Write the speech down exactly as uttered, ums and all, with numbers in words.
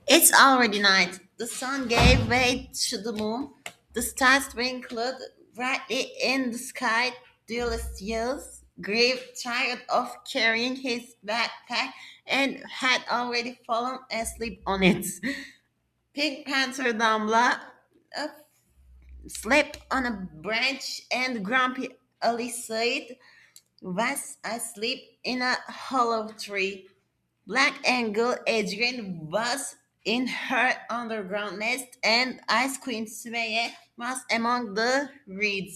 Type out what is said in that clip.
It's already night. The sun gave way to the moon. The stars twinkled brightly in the sky. Delicious, grave, tired of carrying his backpack, and had already fallen asleep on it. Pink Panther Dumbla uh, slept on a branch, and Grumpy Ali said, was asleep in a hollow tree. Black Angle Adrian was in her underground nest, and Ice Queen Svea was among the reeds.